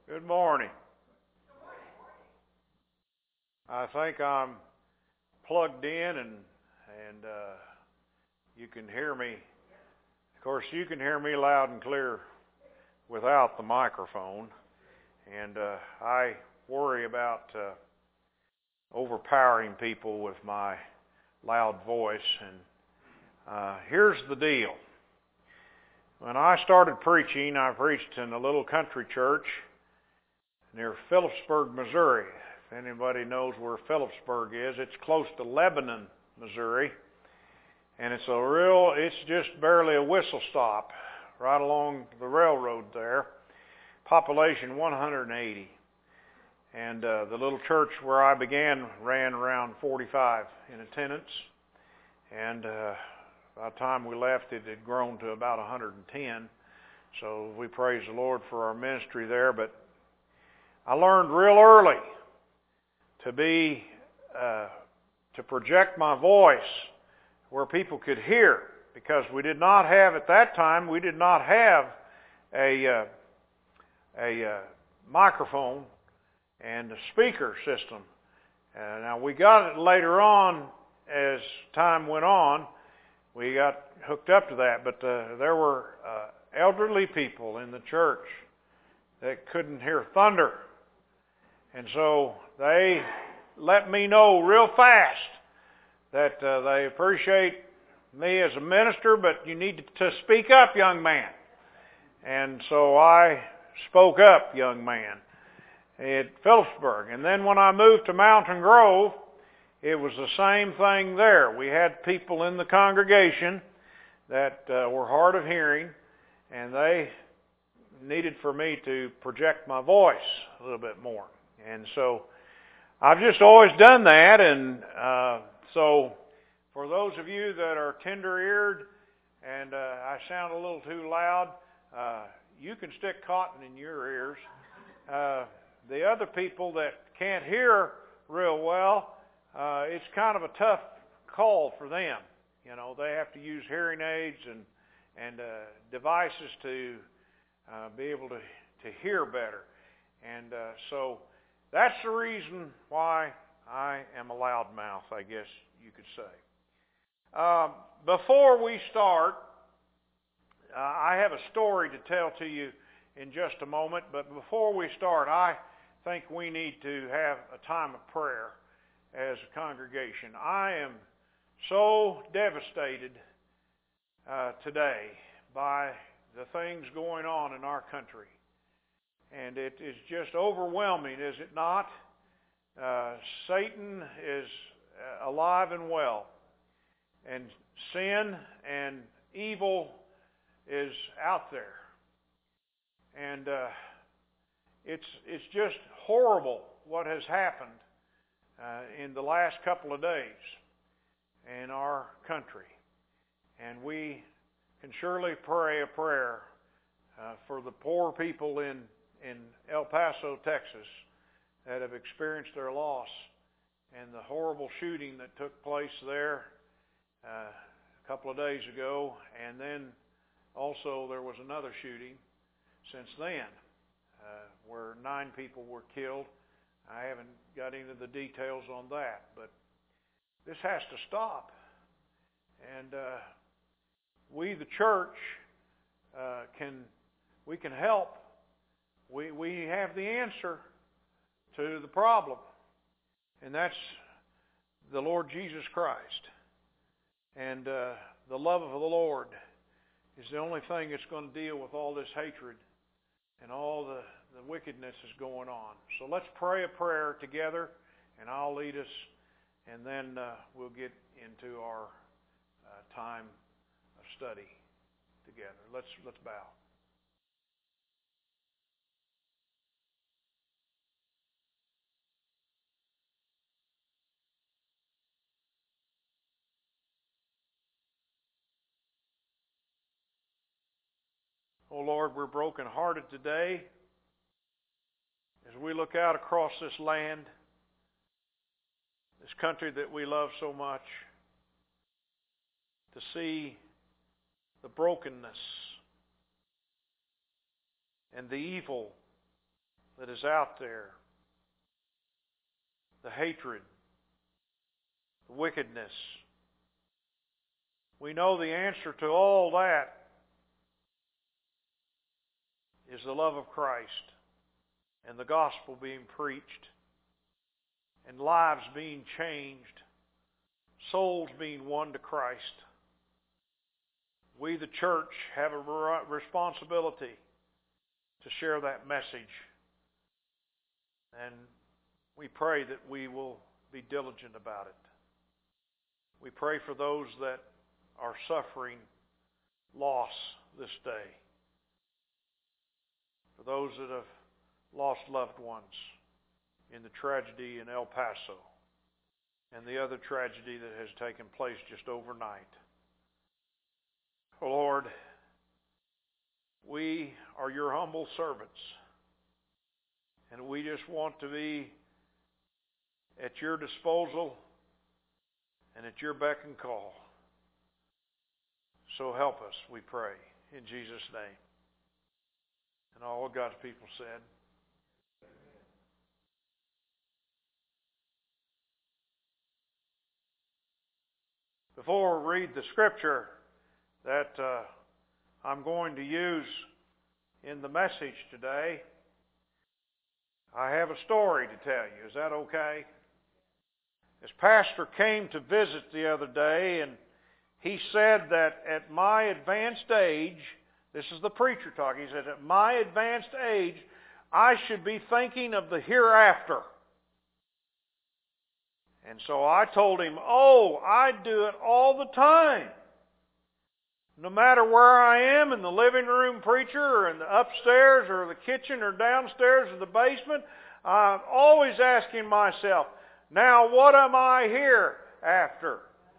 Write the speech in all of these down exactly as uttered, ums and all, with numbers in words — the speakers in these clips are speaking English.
Good morning. I think I'm plugged in and and uh, you can hear me. Of course, you can hear me loud and clear without the microphone. And uh, I worry about uh, overpowering people with my loud voice. And uh, here's the deal. When I started preaching, I preached in a little country church near Phillipsburg, Missouri. If anybody knows where Phillipsburg is, it's close to Lebanon, Missouri. And it's a real, it's just barely a whistle stop right along the railroad there. Population one hundred eighty. And uh, the little church where I began ran around forty-five in attendance. And uh, by the time we left, it had grown to about one hundred ten. So we praise the Lord for our ministry there. But I learned real early to be, uh, to project my voice where people could hear, because we did not have, at that time, we did not have a, uh, a uh, microphone and a speaker system. Uh, now we got it later on as time went on. We got hooked up to that, but uh, there were uh, elderly people in the church that couldn't hear thunder. And so they let me know real fast that uh, they appreciate me as a minister, but you need to speak up, young man. And so I spoke up, young man, at Phillipsburg. And then when I moved to Mountain Grove, it was the same thing there. We had people in the congregation that uh, were hard of hearing, and they needed for me to project my voice a little bit more. And so I've just always done that. And uh, so for those of you that are tender-eared and uh, I sound a little too loud, uh, you can stick cotton in your ears. Uh, the other people that can't hear real well, uh, it's kind of a tough call for them. You know, they have to use hearing aids and and uh, devices to uh, be able to, to hear better. And uh, so that's the reason why I am a loudmouth, I guess you could say. Uh, before we start, uh, I have a story to tell to you in just a moment. But before we start, I think we need to have a time of prayer as a congregation. I am so devastated uh, today by the things going on in our country. And it is just overwhelming, is it not? Uh, Satan is alive and well. And sin and evil is out there. And uh, it's it's just horrible what has happened uh, in the last couple of days in our country. And we can surely pray a prayer uh, for the poor people in in El Paso, Texas, that have experienced their loss, and the horrible shooting that took place there uh, a couple of days ago. And then also there was another shooting since then uh, where nine people were killed. I haven't got into the details on that, but this has to stop. And uh, we, the church, uh, can we can help. We we have the answer to the problem, and that's the Lord Jesus Christ. And uh, the love of the Lord is the only thing that's going to deal with all this hatred and all the, the wickedness that's going on. So let's pray a prayer together, and I'll lead us, and then uh, we'll get into our uh, time of study together. Let's let's bow. Oh Lord, we're brokenhearted today as we look out across this land, this country that we love so much, to see the brokenness and the evil that is out there, the hatred, the wickedness. We know the answer to all that is the love of Christ and the gospel being preached and lives being changed, souls being won to Christ. We, the church, have a responsibility to share that message. And we pray that we will be diligent about it. We pray for those that are suffering loss this day. For those that have lost loved ones in the tragedy in El Paso and the other tragedy that has taken place just overnight. Oh Lord, we are your humble servants, and we just want to be at your disposal and at your beck and call. So help us, we pray, in Jesus' name. And all of God's people said, before we read the scripture that uh, I'm going to use in the message today, I have a story to tell you. Is that okay? This pastor came to visit the other day, and he said that at my advanced age, this is the preacher talking, he said, at my advanced age, I should be thinking of the hereafter. And so I told him, oh, I do it all the time. No matter where I am, in the living room, preacher, or in the upstairs, or the kitchen, or downstairs, or the basement, I'm always asking myself, now what am I here after?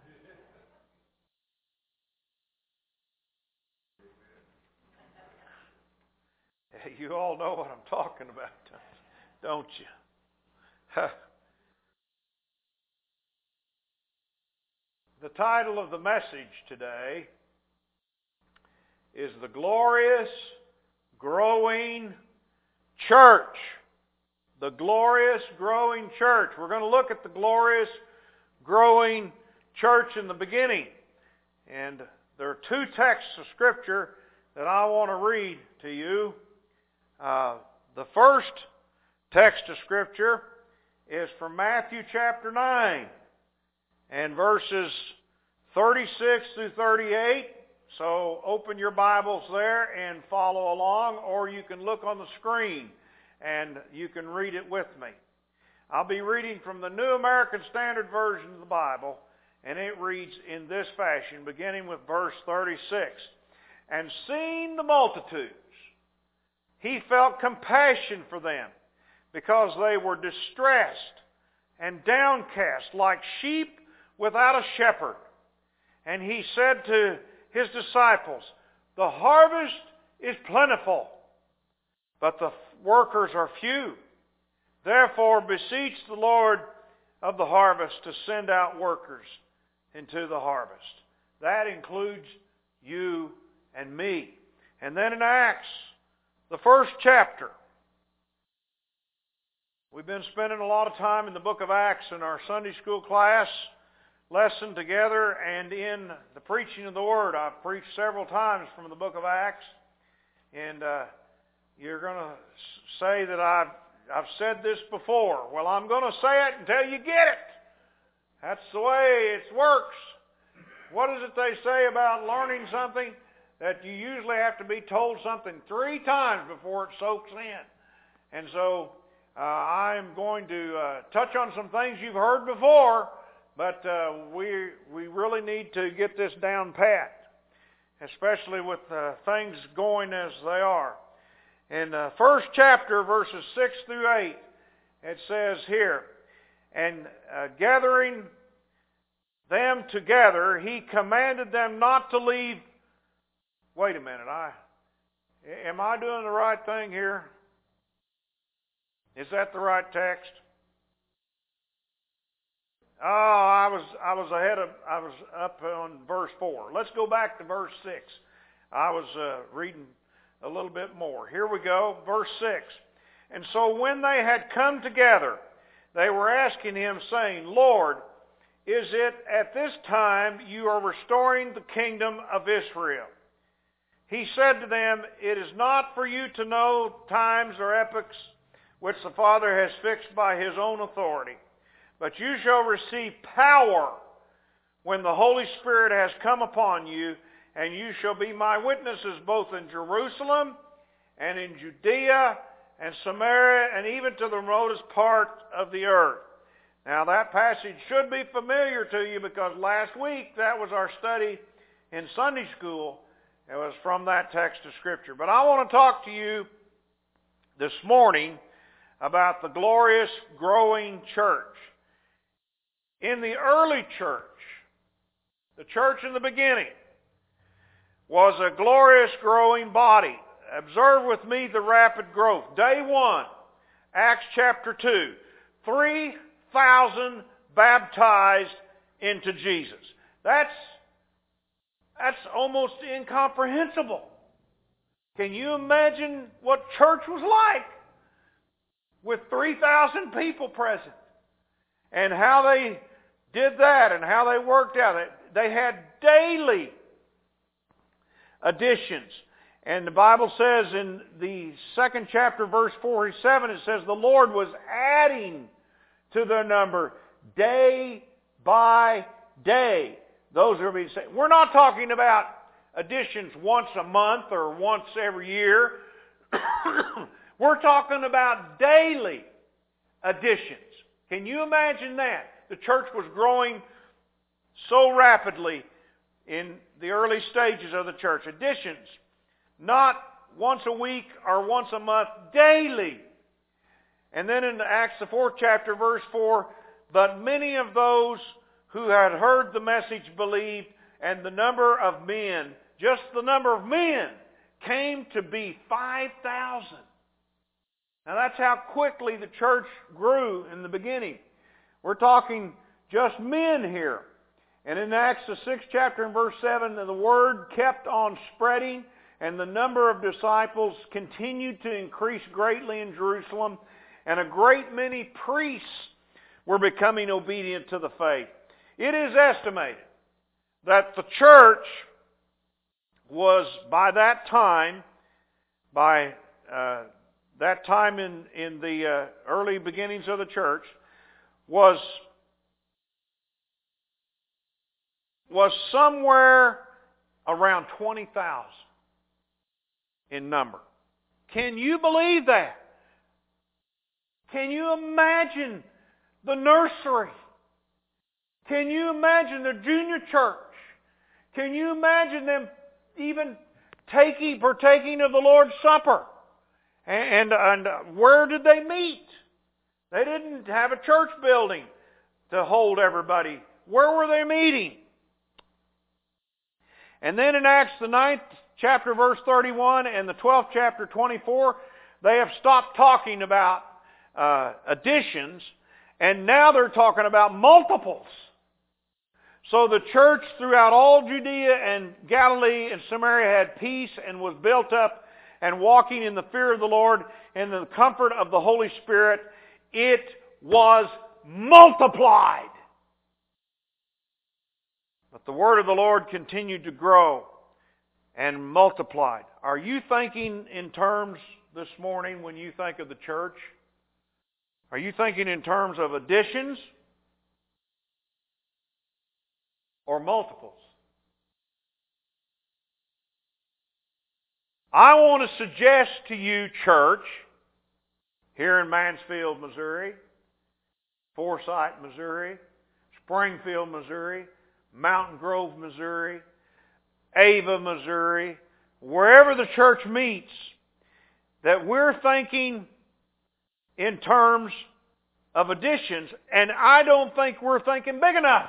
You all know what I'm talking about, don't you? The title of the message today is The Glorious Growing Church. The glorious growing church. We're going to look at the glorious growing church in the beginning. And there are two texts of Scripture that I want to read to you. Uh, the first text of Scripture is from Matthew chapter nine and verses thirty-six through thirty-eight. So open your Bibles there and follow along, or you can look on the screen and you can read it with me. I'll be reading from the New American Standard Version of the Bible, and it reads in this fashion, beginning with verse thirty-six. And seeing the multitudes, he felt compassion for them, because they were distressed and downcast like sheep without a shepherd. And he said to his disciples, the harvest is plentiful, but the workers are few. Therefore beseech the Lord of the harvest to send out workers into the harvest. That includes you and me. And then in Acts, the first chapter, we've been spending a lot of time in the book of Acts in our Sunday school class lesson together, and in the preaching of the Word. I've preached several times from the book of Acts, and uh, you're going to say that I've, I've said this before. Well, I'm going to say it until you get it. That's the way it works. What is it they say about learning something? That you usually have to be told something three times before it soaks in. And so uh, I'm going to uh, touch on some things you've heard before, but uh, we we really need to get this down pat, especially with uh, things going as they are. In the first chapter, verses six through eight, it says here, and uh, gathering them together, he commanded them not to leave. Wait a minute, I am I doing the right thing here? Is that the right text? Oh, I was I was ahead of I was up on verse four. Let's go back to verse six. I was uh, reading a little bit more. Here we go, verse six. And so when they had come together, they were asking him, saying, Lord, is it at this time you are restoring the kingdom of Israel? He said to them, it is not for you to know times or epochs which the Father has fixed by his own authority, but you shall receive power when the Holy Spirit has come upon you, and you shall be my witnesses both in Jerusalem and in Judea and Samaria and even to the remotest part of the earth. Now that passage should be familiar to you because last week that was our study in Sunday school. It was from that text of Scripture. But I want to talk to you this morning about the glorious growing church. In the early church, the church in the beginning, was a glorious growing body. Observe with me the rapid growth. Day one, Acts chapter two, three thousand baptized into Jesus. That's, that's almost incomprehensible. Can you imagine what church was like with three thousand people present? And how they did that and how they worked out it. They had daily additions. And the Bible says in the second chapter, verse forty-seven, it says the Lord was adding to their number day by day. Those are being saved. We're not talking about additions once a month or once every year. We're talking about daily additions. Can you imagine that? The church was growing so rapidly in the early stages of the church. Additions, not once a week or once a month, daily. And then in Acts the fourth chapter, verse four, but many of those who had heard the message believed, and the number of men, just the number of men, came to be five thousand. Now that's how quickly the church grew in the beginning. We're talking just men here. And in Acts the sixth chapter and verse seven, the word kept on spreading, and the number of disciples continued to increase greatly in Jerusalem, and a great many priests were becoming obedient to the faith. It is estimated that the church was, by that time, by uh, that time in, in the uh, early beginnings of the church, was was somewhere around twenty thousand in number. Can you believe that? Can you imagine the nursery? Can you imagine the junior church? Can you imagine them even taking, partaking of the Lord's Supper? And, and, and where did they meet? They didn't have a church building to hold everybody. Where were they meeting? And then in Acts the ninth chapter verse thirty-one and the twelfth chapter twenty-four, they have stopped talking about uh, additions, and now they're talking about multiples. So the church throughout all Judea and Galilee and Samaria had peace and was built up and walking in the fear of the Lord and the comfort of the Holy Spirit. It was multiplied. But the word of the Lord continued to grow and multiplied. Are you thinking in terms this morning when you think of the church? Are you thinking in terms of additions or multiples? I want to suggest to you, church, here in Mansfield, Missouri, Forsyth, Missouri, Springfield, Missouri, Mountain Grove, Missouri, Ava, Missouri, wherever the church meets, that we're thinking in terms of additions, and I don't think we're thinking big enough.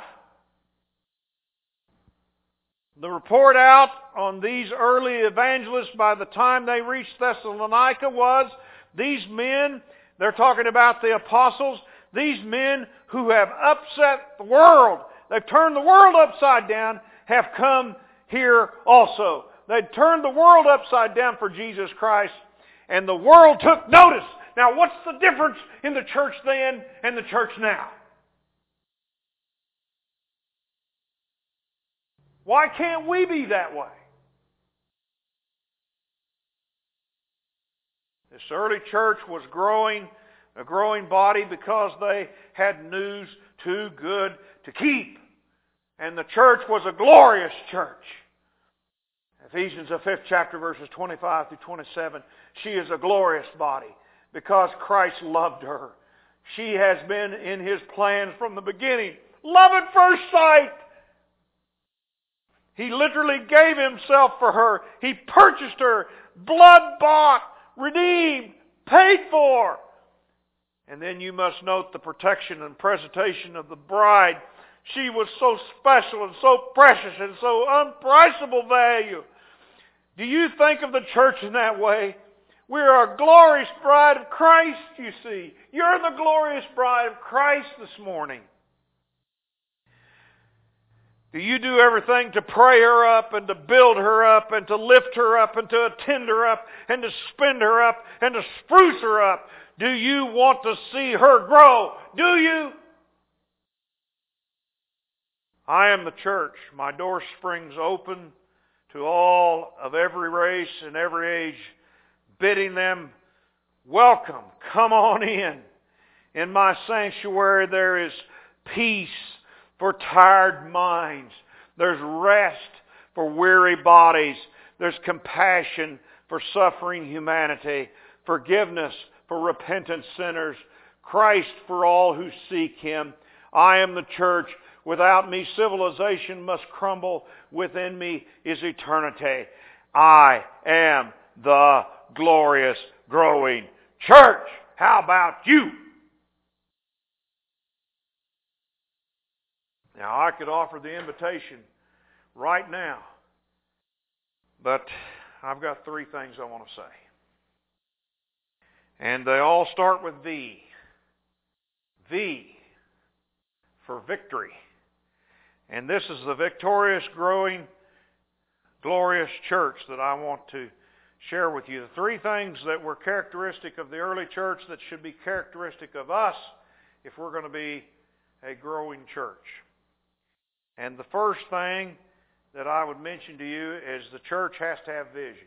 The report out on these early evangelists by the time they reached Thessalonica was, these men, they're talking about the apostles, these men who have upset the world, they've turned the world upside down, have come here also. They'd turned the world upside down for Jesus Christ, and the world took notice Now, what's the difference in the church then and the church now? Why can't we be that way? This early church was growing, a growing body, because they had news too good to keep. And the church was a glorious church. Ephesians, the fifth chapter, verses twenty-five through twenty-seven. She is a glorious body because Christ loved her. She has been in His plans from the beginning. Love at first sight. He literally gave Himself for her. He purchased her, blood-bought, redeemed, paid for. And then you must note the protection and presentation of the bride. She was so special and so precious and so unpriceable value. Do you think of the church in that way? We're a glorious bride of Christ, you see. You're the glorious bride of Christ this morning. Do you do everything to pray her up and to build her up and to lift her up and to attend her up and to spend her up and to spruce her up? Do you want to see her grow? Do you? I am the church. My door springs open to all of every race and every age, bidding them welcome. Come on in. In my sanctuary there is peace for tired minds. There's rest for weary bodies. There's compassion for suffering humanity. Forgiveness for repentant sinners. Christ for all who seek Him. I am the church. Without me, civilization must crumble. Within me is eternity. I am the glorious, growing church. How about you? Now, I could offer the invitation right now, but I've got three things I want to say. And they all start with V. V for victory. And this is the victorious, growing, glorious church that I want to share with you. The three things that were characteristic of the early church that should be characteristic of us if we're going to be a growing church. And the first thing that I would mention to you is the church has to have vision.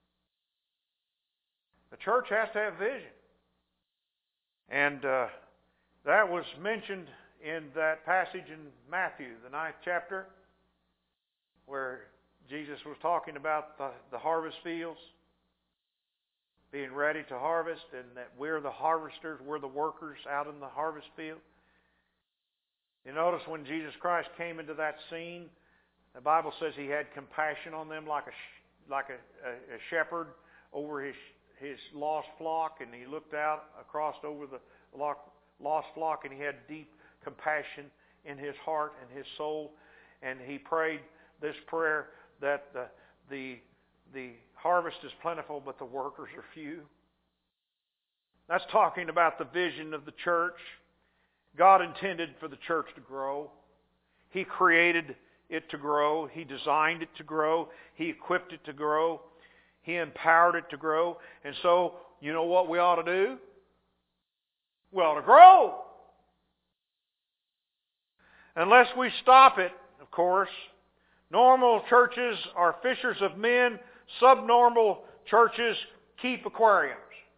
The church has to have vision. And uh, that was mentioned in that passage in Matthew, the ninth chapter, where Jesus was talking about the, the harvest fields, being ready to harvest, and that we're the harvesters, we're the workers out in the harvest field. You notice when Jesus Christ came into that scene, the Bible says He had compassion on them like a like a, a, a shepherd over his his lost flock, and He looked out across over the lost flock, and He had deep compassion in His heart and His soul, and He prayed this prayer that the the the harvest is plentiful, but the workers are few. That's talking about the vision of the church. God intended for the church to grow. He created it to grow. He designed it to grow. He equipped it to grow. He empowered it to grow. And so, you know what we ought to do? We ought to grow. Unless we stop it, of course. Normal churches are fishers of men. Subnormal churches keep aquariums.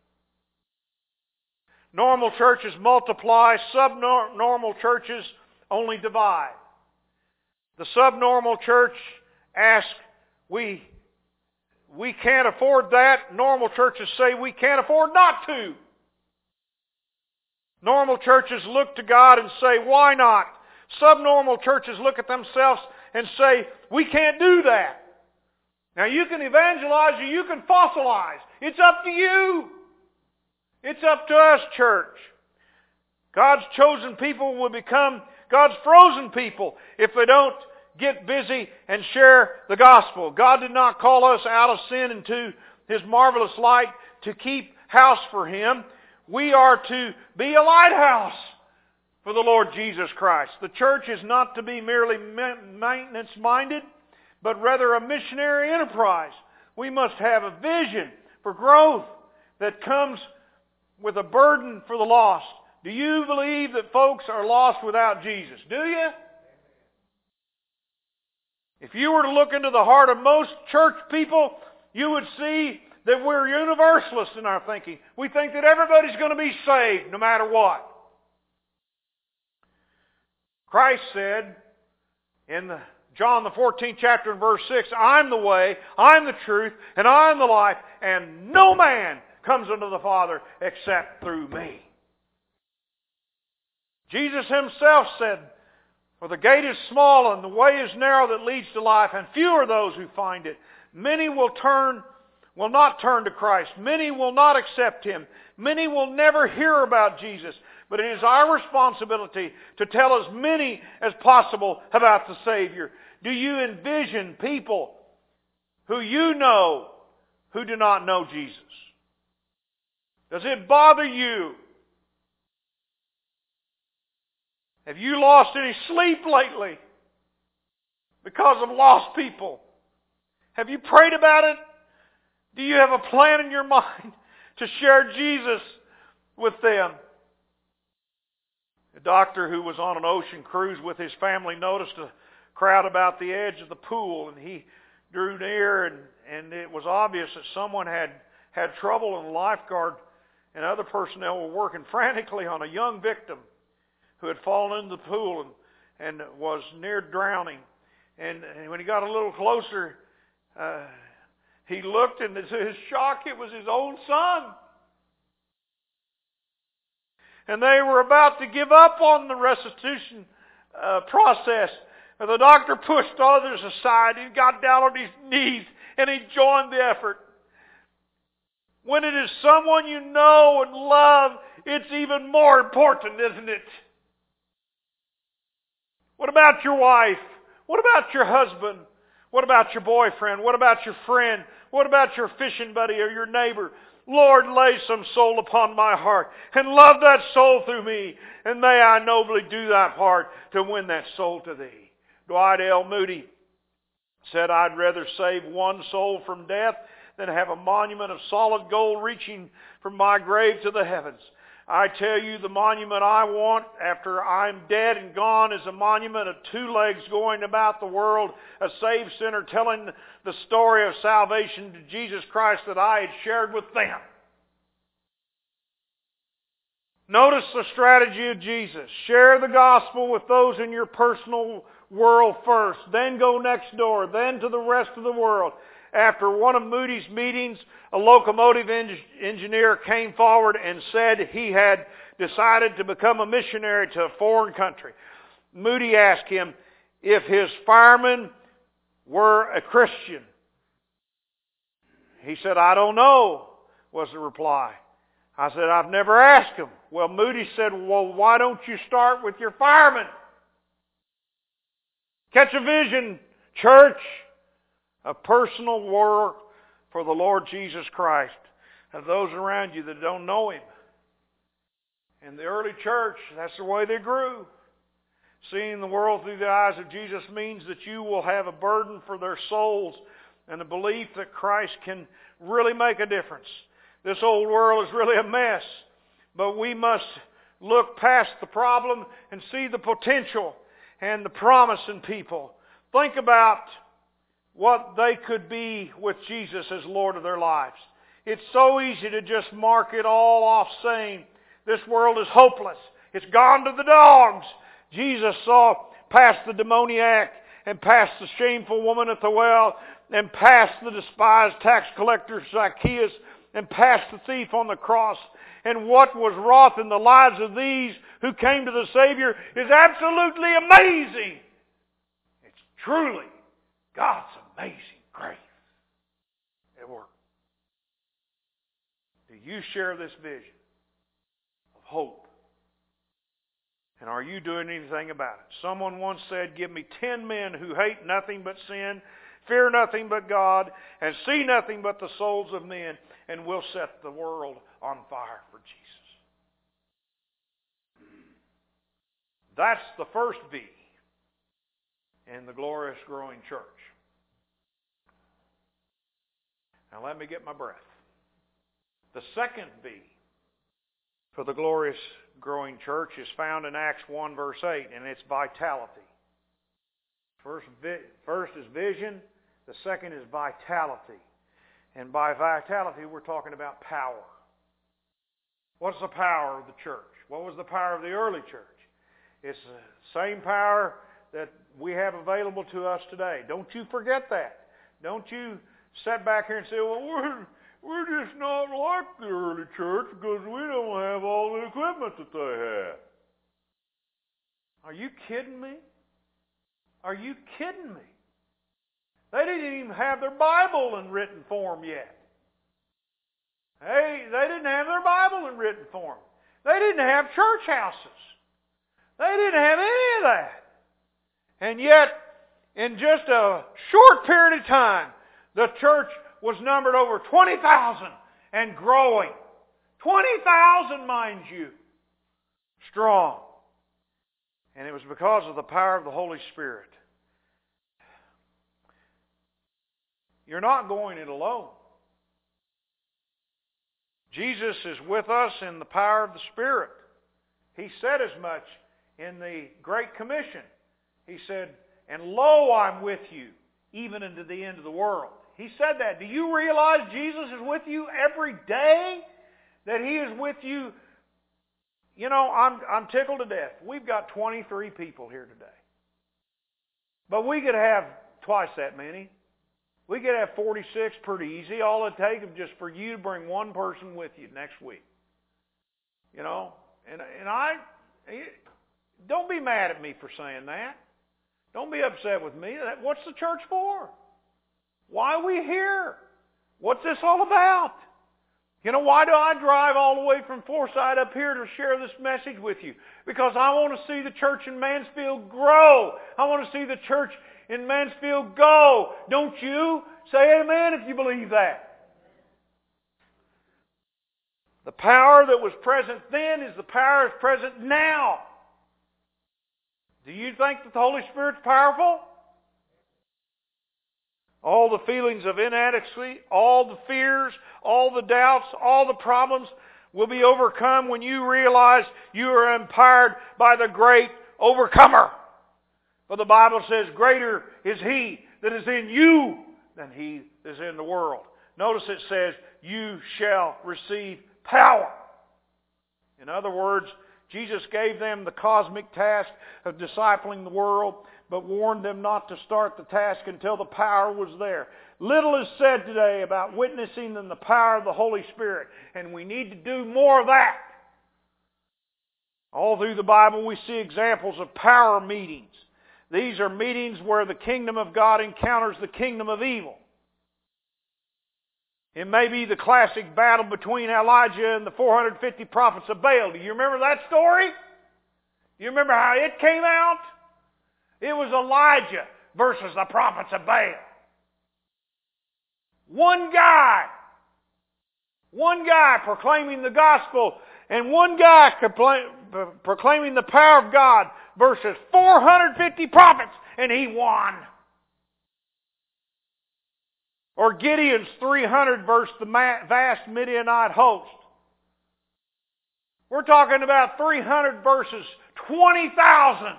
Normal churches multiply. Subnormal churches only divide. The subnormal church asks, we, we can't afford that. Normal churches say we can't afford not to. Normal churches look to God and say, why not? Subnormal churches look at themselves and say, we can't do that. Now you can evangelize or you can fossilize. It's up to you. It's up to us, church. God's chosen people will become God's frozen people if they don't get busy and share the gospel. God did not call us out of sin into His marvelous light to keep house for Him. We are to be a lighthouse for the Lord Jesus Christ. The church is not to be merely maintenance-minded, but rather a missionary enterprise. We must have a vision for growth that comes with a burden for the lost. Do you believe that folks are lost without Jesus? Do you? If you were to look into the heart of most church people, you would see that we're universalists in our thinking. We think that everybody's going to be saved no matter what. Christ said in the, John the fourteenth chapter and verse six, I'm the way, I'm the truth, and I'm the life, and no man comes unto the Father except through me. Jesus Himself said, for the gate is small and the way is narrow that leads to life, and few are those who find it. Many will turn, will not turn to Christ. Many will not accept Him. Many will never hear about Jesus. But it is our responsibility to tell as many as possible about the Savior. Do you envision people who you know who do not know Jesus? Does it bother you? Have you lost any sleep lately because of lost people? Have you prayed about it? Do you have a plan in your mind to share Jesus with them? A doctor who was on an ocean cruise with his family noticed a crowd about the edge of the pool, and he drew near, and, and it was obvious that someone had had trouble, and the lifeguard and other personnel were working frantically on a young victim who had fallen into the pool and, and was near drowning. And, and when he got a little closer, uh, he looked, and to his shock, it was his own son. And they were about to give up on the resuscitation uh, process. And the doctor pushed others aside. He got down on his knees and he joined the effort. When it is someone you know and love, it's even more important, isn't it? What about your wife? What about your husband? What about your boyfriend? What about your friend? What about your fishing buddy or your neighbor? Lord, lay some soul upon my heart and love that soul through me. And may I nobly do that part to win that soul to thee. Dwight L. Moody said, I'd rather save one soul from death than have a monument of solid gold reaching from my grave to the heavens. I tell you, the monument I want after I'm dead and gone is a monument of two legs going about the world, a saved sinner telling the story of salvation to Jesus Christ that I had shared with them. Notice the strategy of Jesus. Share the gospel with those in your personal world first, then go next door, then to the rest of the world. After one of Moody's meetings, a locomotive en- engineer came forward and said he had decided to become a missionary to a foreign country. Moody asked him if his fireman were a Christian. He said, I don't know, was the reply. I said, I've never asked him. Well, Moody said, well, why don't you start with your fireman? Catch a vision, church. A personal work for the Lord Jesus Christ and those around you that don't know Him. In the early church, that's the way they grew. Seeing the world through the eyes of Jesus means that you will have a burden for their souls and a belief that Christ can really make a difference. This old world is really a mess, but we must look past the problem and see the potential and the promise in people. Think about what they could be with Jesus as Lord of their lives. It's so easy to just mark it all off saying, this world is hopeless. It's gone to the dogs. Jesus saw past the demoniac and past the shameful woman at the well and past the despised tax collector Zacchaeus and past the thief on the cross. And what was wrought in the lives of these who came to the Savior is absolutely amazing. It's truly God's amazing grace at work. Do you share this vision of hope? And are you doing anything about it? Someone once said, give me ten men who hate nothing but sin, fear nothing but God, and see nothing but the souls of men, and we'll set the world on fire for Jesus. That's the first V in the glorious growing church. Now let me get my breath. The second V for the glorious growing church is found in Acts one verse eight, and it's vitality. First, first is vision, the second is vitality. And by vitality, we're talking about power. What's the power of the church? What was the power of the early church? It's the same power that we have available to us today. Don't you forget that. Don't you sit back here and say, well, we're, we're just not like the early church because we don't have all the equipment that they had. Are you kidding me? Are you kidding me? They didn't even have their Bible in written form yet. Hey, they didn't have their Bible in written form. They didn't have church houses. They didn't have any of that. And yet, in just a short period of time, the church was numbered over twenty thousand and growing. twenty thousand, mind you, strong. And it was because of the power of the Holy Spirit. You're not going it alone. Jesus is with us in the power of the Spirit. He said as much in the Great Commission. He said, and lo, I'm with you, even unto the end of the world. He said that. Do you realize Jesus is with you every day? That He is with you? You know, I'm, I'm tickled to death. We've got twenty-three people here today. But we could have twice that many. We could have forty-six pretty easy. All it takes is just for you to bring one person with you next week. You know? And, and I... Don't be mad at me for saying that. Don't be upset with me. What's the church for? Why are we here? What's this all about? You know, why do I drive all the way from Forsyth up here to share this message with you? Because I want to see the church in Mansfield grow. I want to see the church in Mansfield go. Don't you? Say amen if you believe that. The power that was present then is the power that's present now. Do you think that the Holy Spirit's powerful? All the feelings of inadequacy, all the fears, all the doubts, all the problems will be overcome when you realize you are empowered by the great overcomer. For the Bible says, greater is He that is in you than he that is in the world. Notice it says, you shall receive power. In other words, Jesus gave them the cosmic task of discipling the world, but warned them not to start the task until the power was there. Little is said today about witnessing in the power of the Holy Spirit, and we need to do more of that. All through the Bible we see examples of power meetings. These are meetings where the kingdom of God encounters the kingdom of evil. It may be the classic battle between Elijah and the four hundred fifty prophets of Baal. Do you remember that story? Do you remember how it came out? It was Elijah versus the prophets of Baal. One guy. One guy proclaiming the gospel and one guy proclaiming the power of God versus four hundred fifty prophets, and he won. Or Gideon's three hundred versus the vast Midianite host. We're talking about three hundred versus twenty thousand.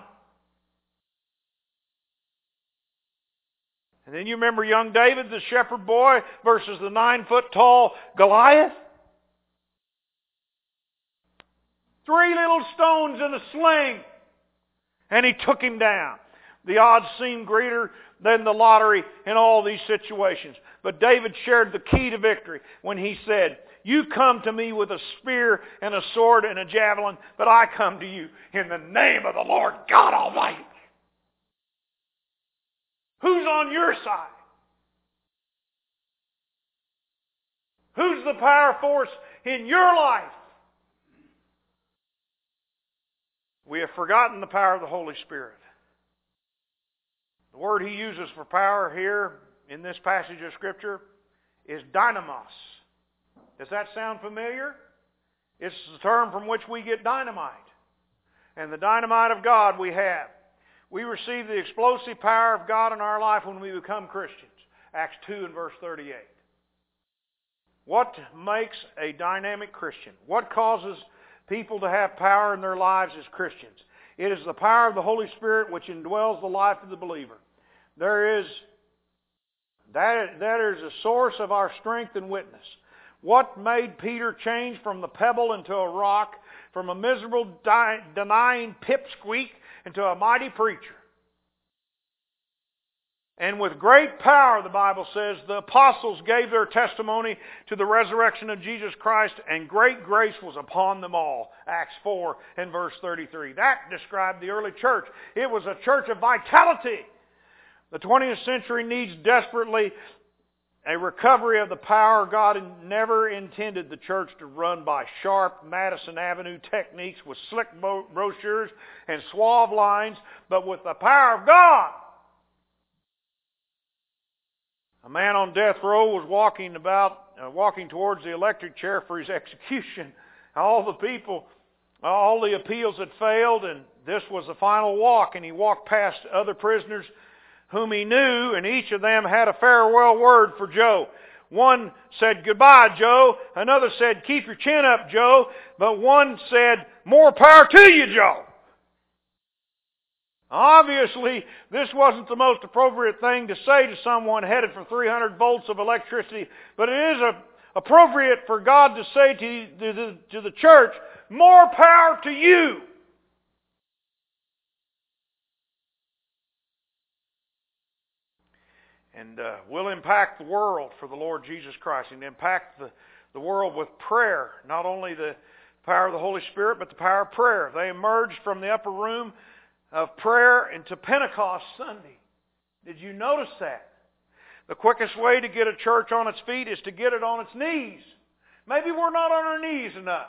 And then you remember young David, the shepherd boy, versus the nine-foot-tall Goliath? Three little stones in a sling, and he took him down. The odds seemed greater than the lottery in all these situations. But David shared the key to victory when he said, you come to me with a spear and a sword and a javelin, but I come to you in the name of the Lord God Almighty. Who's on your side? Who's the power force in your life? We have forgotten the power of the Holy Spirit. The word he uses for power here in this passage of Scripture is dynamos. Does that sound familiar? It's the term from which we get dynamite. And the dynamite of God we have. We receive the explosive power of God in our life when we become Christians. Acts two and verse thirty-eight. What makes a dynamic Christian? What causes people to have power in their lives as Christians. It is the power of the Holy Spirit which indwells the life of the believer. There is that, that is a source of our strength and witness. What made Peter change from the pebble into a rock, from a miserable, denying pipsqueak into a mighty preacher? And with great power, the Bible says, the apostles gave their testimony to the resurrection of Jesus Christ, and great grace was upon them all. Acts four and verse thirty-three. That described the early church. It was a church of vitality. The twentieth century needs desperately a recovery of the power. God never intended the church to run by sharp Madison Avenue techniques with slick brochures and suave lines, but with the power of God. A man on death row was walking about, uh, walking towards the electric chair for his execution. All the people, all the appeals had failed, and this was the final walk. And he walked past other prisoners whom he knew, and each of them had a farewell word for Joe. One said, "Goodbye, Joe." Another said, "Keep your chin up, Joe." But one said, "More power to you, Joe." Obviously, this wasn't the most appropriate thing to say to someone headed for three hundred volts of electricity, but it is a, appropriate for God to say to, to, the, to the church, "More power to you." And uh, we'll impact the world for the Lord Jesus Christ, and impact the, the world with prayer, not only the power of the Holy Spirit, but the power of prayer. They emerged from the upper room of prayer into Pentecost Sunday. Did you notice that? The quickest way to get a church on its feet is to get it on its knees. Maybe we're not on our knees enough.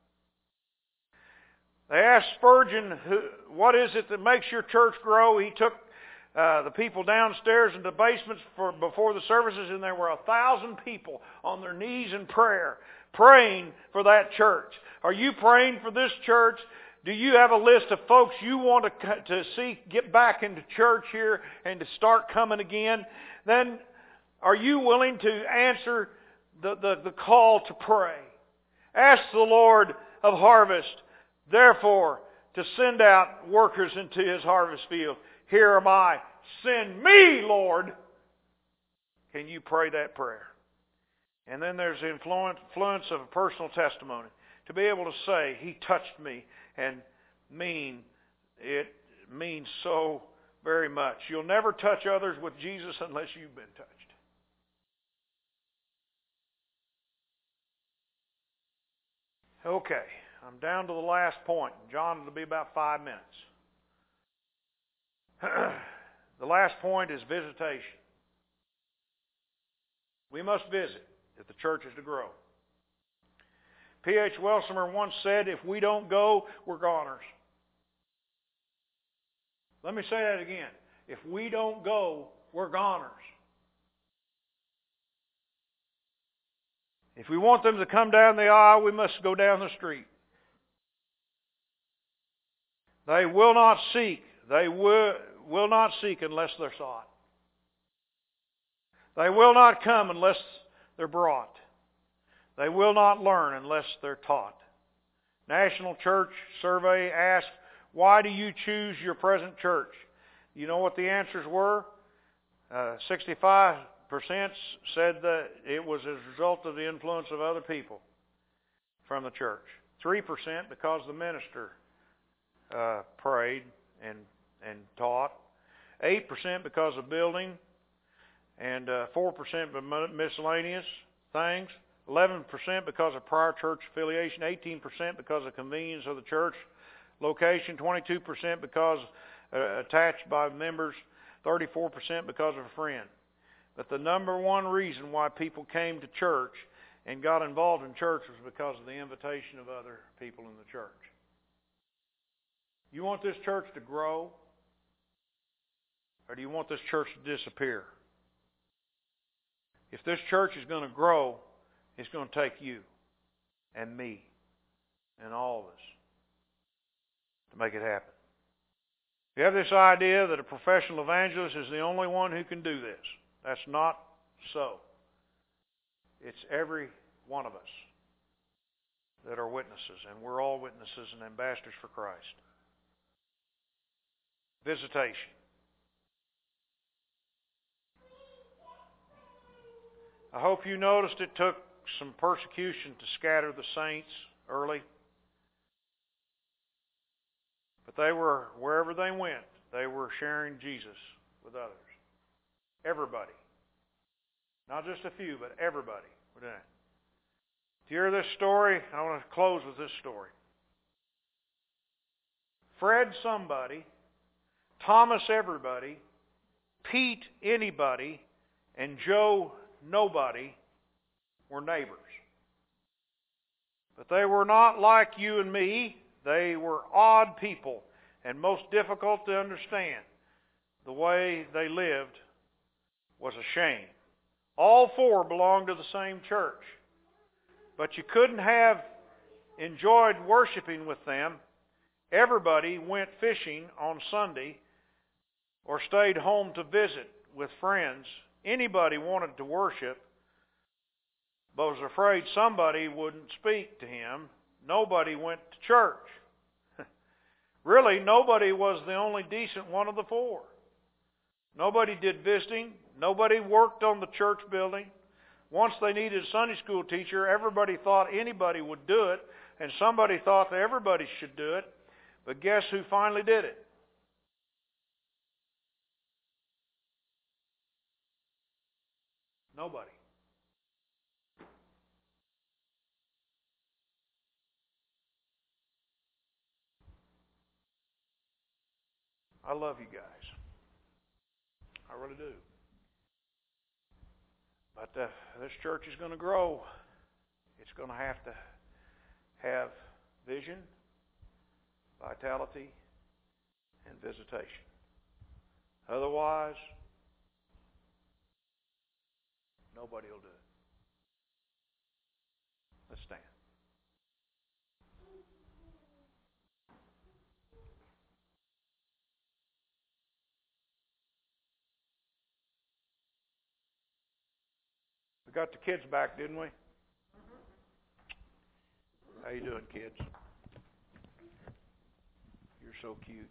They asked Spurgeon, "What is it that makes your church grow?" He took uh, the people downstairs into the basements for, before the services, and there were a thousand people on their knees in prayer, praying for that church. Are you praying for this church? Do you have a list of folks you want to, to see get back into church here and to start coming again? Then are you willing to answer the, the, the call to pray? Ask the Lord of harvest, therefore, to send out workers into His harvest field. "Here am I. Send me, Lord." Can you pray that prayer? And then there's the influence, influence of a personal testimony. To be able to say, "He touched me," and mean it means so very much. You'll never touch others with Jesus unless you've been touched. Okay, I'm down to the last point. John, it'll be about five minutes. The last point is visitation. We must visit if the church is to grow. P H Welsimer once said, "If we don't go, we're goners." Let me say that again. If we don't go, we're goners. If we want them to come down the aisle, we must go down the street. They will not seek. They will, will not seek unless they're sought. They will not come unless they're brought. They will not learn unless they're taught. National Church Survey asked, "Why do you choose your present church?" You know what the answers were? Uh, sixty-five percent said that it was as a result of the influence of other people from the church. three percent because the minister uh, prayed and, and taught. eight percent because of building. And uh, four percent miscellaneous things. eleven percent because of prior church affiliation. eighteen percent because of convenience of the church location. twenty-two percent because uh, attached by members. thirty-four percent because of a friend. But the number one reason why people came to church and got involved in church was because of the invitation of other people in the church. You want this church to grow? Or do you want this church to disappear? If this church is going to grow, it's going to take you and me and all of us to make it happen. You have this idea that a professional evangelist is the only one who can do this. That's not so. It's every one of us. that are witnesses, and we're all witnesses and ambassadors for Christ. Visitation. I hope you noticed it took some persecution to scatter the saints early. But they were, wherever they went, they were sharing Jesus with others. Everybody. Not just a few, but everybody. To hear this story, I want to close with this story. Fred somebody, Thomas everybody, Pete anybody, and Joe nobody were neighbors. But they were not like you and me. They were odd people and most difficult to understand. The way they lived was a shame. All four belonged to the same church. But you couldn't have enjoyed worshiping with them. Everybody went fishing on Sunday or stayed home to visit with friends. Anybody wanted to worship, but was afraid somebody wouldn't speak to him. Nobody went to church. Really, nobody was the only decent one of the four. Nobody did visiting. Nobody worked on the church building. Once they needed a Sunday school teacher, everybody thought anybody would do it, and somebody thought that everybody should do it. But guess who finally did it? Nobody. I love you guys. I really do. But uh, this church is going to grow. It's going to have to have vision, vitality, and visitation. Otherwise, nobody will do it. Let's stand. We got the kids back, didn't we? How you doing, kids? You're so cute.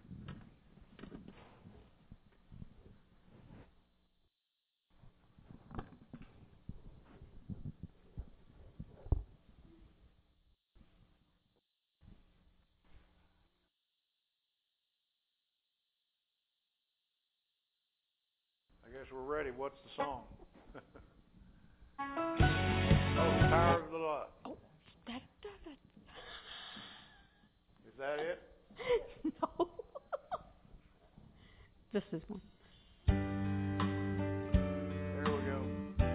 I guess we're ready. What's the song? Oh, the Power of the Love. Oh, that does it. Is that it? No. Just this one. There we go.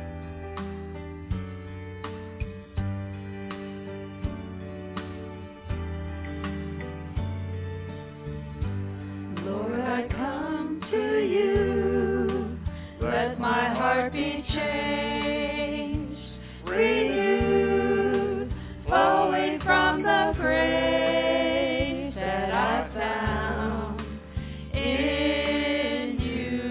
Lord, I come to you. Let my heart be changed, renewed, flowing from the grace that I found in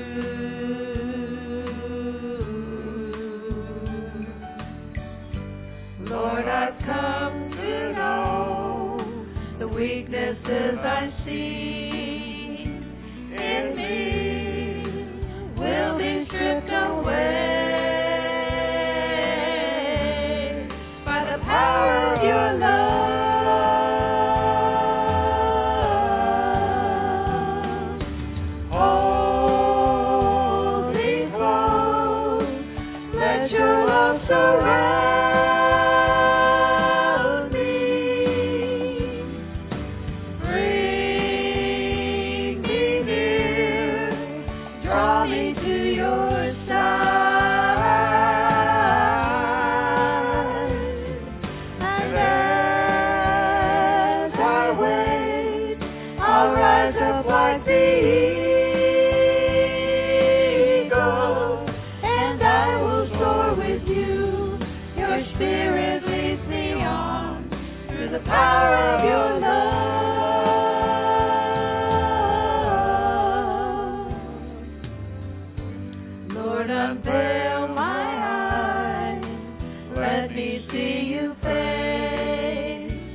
you. Lord, I've come to know the weaknesses I see in me will be stripped away by the power of your love. Hold me close, let your love surround me. Bring me near, draw me to your side, and as I wait, I'll rise up like the eagle, and I will soar with you. Your spirit leads me on through the power of your love. Lord, unveil my eyes, let me see you face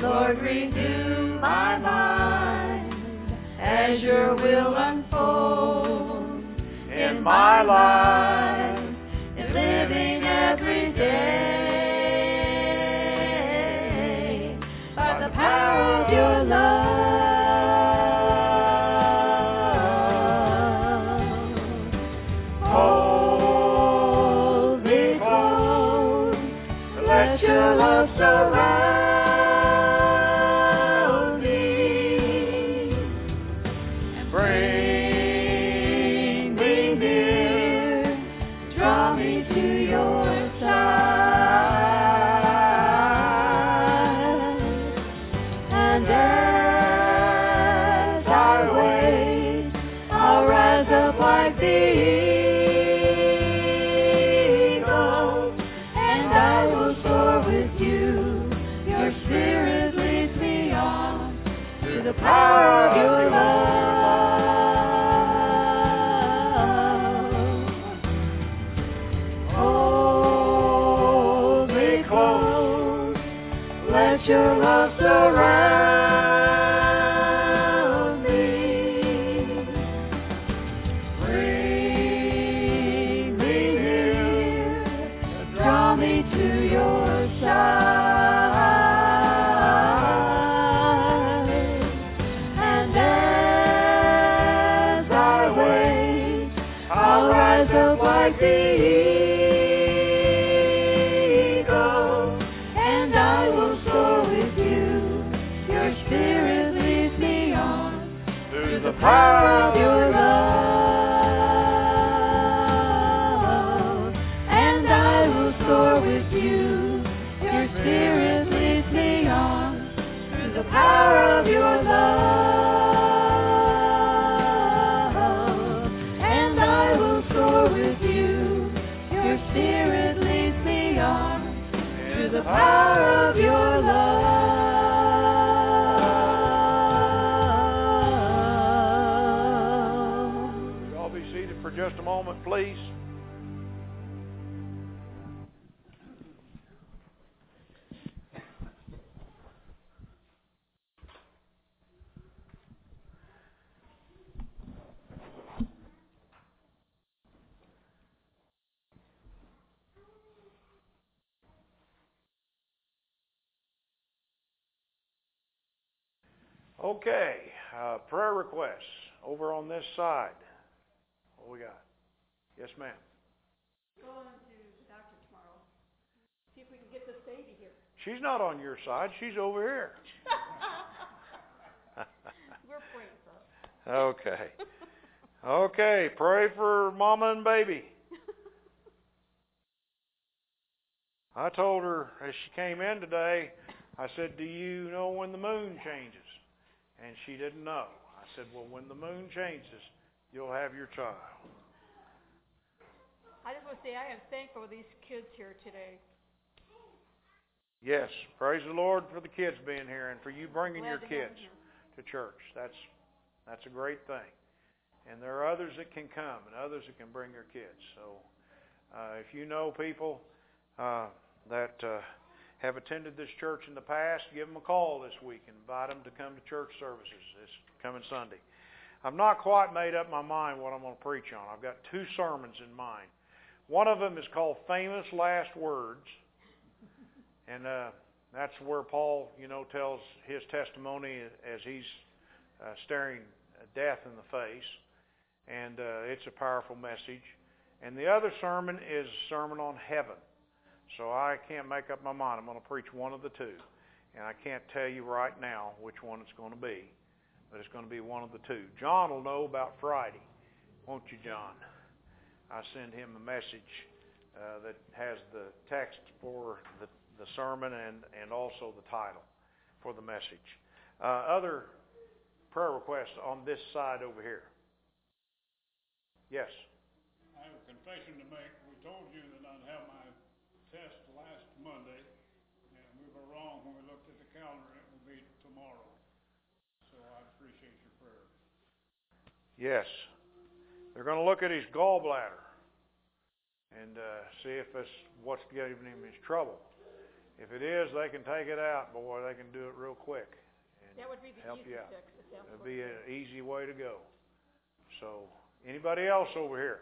Lord, renew my mind as your will unfolds in my life, in living every day by the power of your love. Hold me close, let your love surround me, and bring me near, draw me to your side, and as I wait, I'll rise up like the eagle, and I will soar with you. Your spirit leads me on through the power of your love. Hold me close, let your love surround me, bring me near, draw me to your side, and as I wait, I'll rise up like the eagle, and I will soar with you. Your spirit leads me on through the power of your love, and I will soar with you. Your spirit leads me on through the power of your love, and I will soar with you. Your spirit leads me on through the power of your love. Y'all be seated for just a moment, please. Okay, uh, prayer requests over on this side. What we got? Yes, ma'am. Going to the doctor tomorrow. See if we can get this baby here. She's not on your side. She's over here. We're praying for her. Okay. Okay, pray for mama and baby. I told her as she came in today, I said, do you know when the moon changes? And she didn't know. I said, well, when the moon changes, you'll have your child. I just want to say I am thankful for these kids here today. Yes, praise the Lord for the kids being here and for you bringing Glad your to have kids them to church. That's that's a great thing. And there are others that can come and others that can bring their kids. So uh, if you know people uh, that uh, have attended this church in the past, give them a call this week and invite them to come to church services this coming Sunday. I've not quite made up my mind what I'm going to preach on. I've got two sermons in mind. One of them is called Famous Last Words. And uh, that's where Paul, you know, tells his testimony as he's uh, staring death in the face. And uh, it's a powerful message. And the other sermon is a sermon on heaven. So I can't make up my mind. I'm going to preach one of the two. And I can't tell you right now which one it's going to be. But it's going to be one of the two. John will know about Friday. Won't you, John? I send him a message uh, that has the text for the, the sermon and, and also the title for the message. Uh, other prayer requests on this side over here. Yes? I have a confession to make. We told you that I'd have my test last Monday, and we were wrong when we looked at the calendar. It will be tomorrow. So I appreciate your prayers. Yes. They're going to look at his gallbladder and uh, see if it's what's giving him his trouble. If it is, they can take it out. Boy, they can do it real quick. And That would be the help easy you out. fix. If that's It'd what be it an is. easy way to go. So, anybody else over here?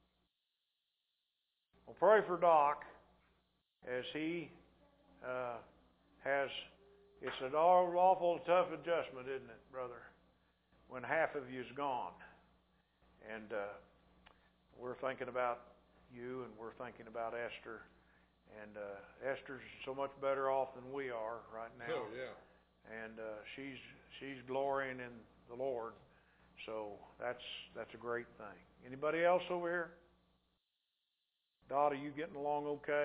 Well, pray for Doc as he uh, has, it's an awful tough adjustment, isn't it, brother, when half of you's gone. And uh, we're thinking about you, and we're thinking about Esther. And uh, Esther's so much better off than we are right now. Oh, yeah. And uh, she's she's glorying in the Lord. So that's that's a great thing. Anybody else over here? Dot, are you getting along okay?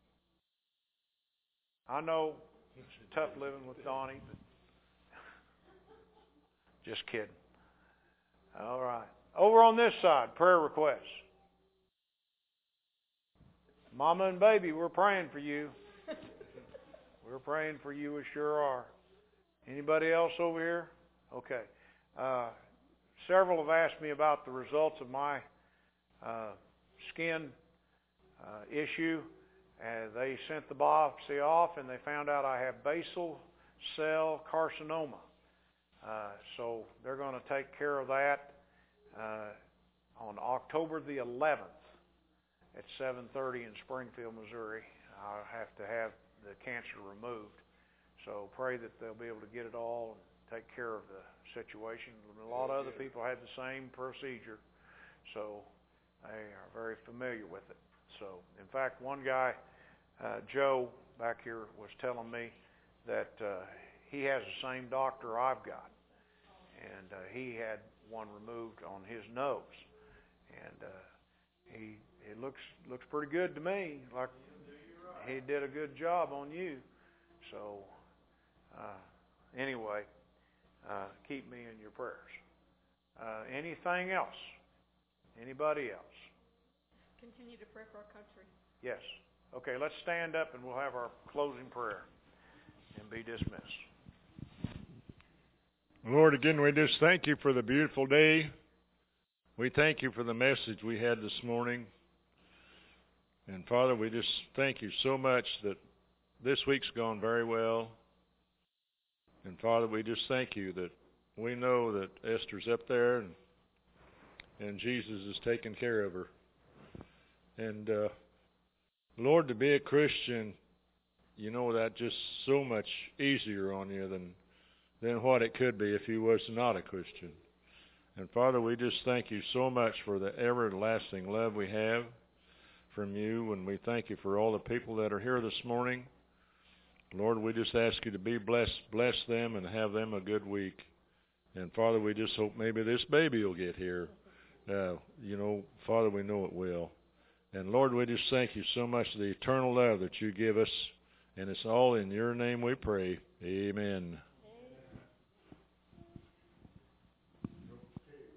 I know it's tough living with Donnie, but just kidding. All right. Over on this side, prayer requests. Mama and baby, we're praying for you. We're praying for you, we sure are. Anybody else over here? Okay. Uh, several have asked me about the results of my uh, skin uh, issue. And they sent the biopsy off, and they found out I have basal cell carcinoma. Uh, so they're going to take care of that uh, on October the eleventh at seven thirty in Springfield, Missouri. I'll have to have the cancer removed. So pray that they'll be able to get it all and take care of the situation. A lot of other people had the same procedure, so they are very familiar with it. So, in fact, one guy, uh, Joe, back here was telling me that uh, he has the same doctor I've got, and uh, he had one removed on his nose, and uh, he it looks looks pretty good to me. Like he did a good job on you. So, uh, anyway, uh, keep me in your prayers. Uh, anything else? Anybody else? Continue to pray for our country. Yes. Okay, let's stand up and we'll have our closing prayer and be dismissed. Lord, again, we just thank you for the beautiful day. We thank you for the message we had this morning. And Father, we just thank you so much that this week's gone very well. And Father, we just thank you that we know that Esther's up there and, and Jesus is taking care of her. And uh, Lord, to be a Christian, you know, that just so much easier on you than than what it could be if you was not a Christian. And Father, we just thank you so much for the everlasting love we have from you, and we thank you for all the people that are here this morning. Lord, we just ask you to be blessed, bless them, and have them a good week. And Father, we just hope maybe this baby will get here. Uh, you know, Father, we know it will. And Lord, we just thank you so much for the eternal love that you give us. And it's all in your name we pray. Amen.